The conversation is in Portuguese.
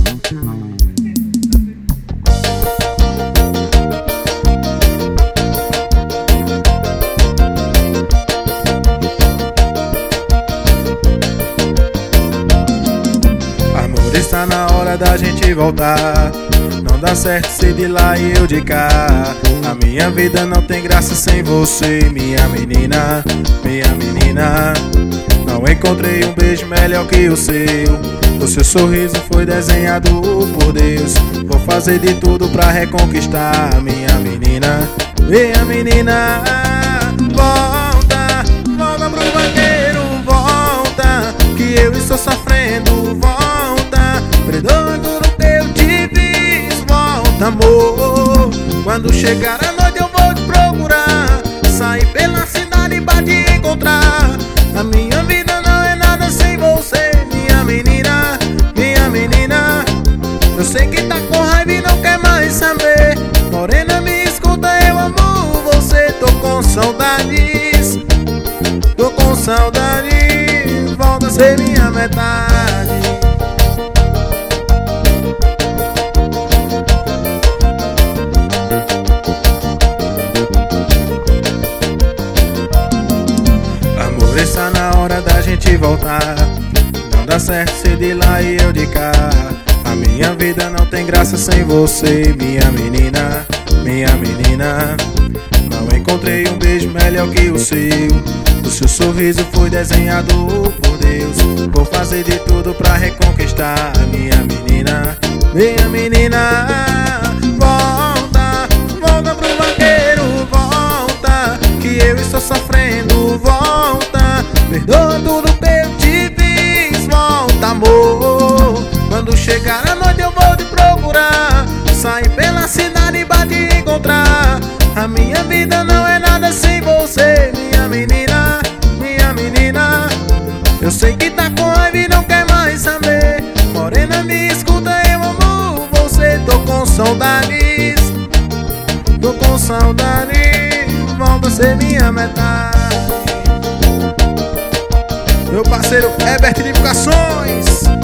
Amor, está na hora da gente voltar. Não dá certo ser de lá e eu de cá. A minha vida não tem graça sem você, minha menina, minha menina. Não encontrei um beijo melhor que o seu. O seu sorriso foi desenhado por Deus. Vou fazer de tudo pra reconquistar a minha menina, minha menina. Volta, volta pro vaqueiro, volta, que eu estou sofrendo. Volta, perdoa tudo que eu te fiz. Volta, amor, quando chegar a noite eu vou te procurar. Sair pela cidade pra te encontrar. A minha vida não é nada sem você, minha menina, minha menina. Eu sei que tá com raiva e não quer mais saber. Morena, me escuta, eu amo você. Tô com saudades, tô com saudade. Volta a ser minha metade. Amor, está na hora da gente voltar. Não dá certo ser de lá e eu de cá. A minha vida não tem graça sem você, minha menina, minha menina. Não encontrei um beijo melhor que o seu. O seu sorriso foi desenhado por Deus. Vou fazer de tudo pra reconquistar a minha menina, minha menina. Volta, volta pro vaqueiro, volta, que eu estou sofrendo. Volta, perdoa tudo que eu te fiz. Volta, amor, quando chegar a noite eu vou te procurar. Sair pela cidade pra te encontrar. A minha vida não é nada sem você, minha menina, minha menina. Eu sei que tá com raiva e não quer mais saber. Morena, me escuta, eu amo você. Tô com saudades, tô com saudade. Volta a ser minha metade. Meu parceiro Herbert Edificações.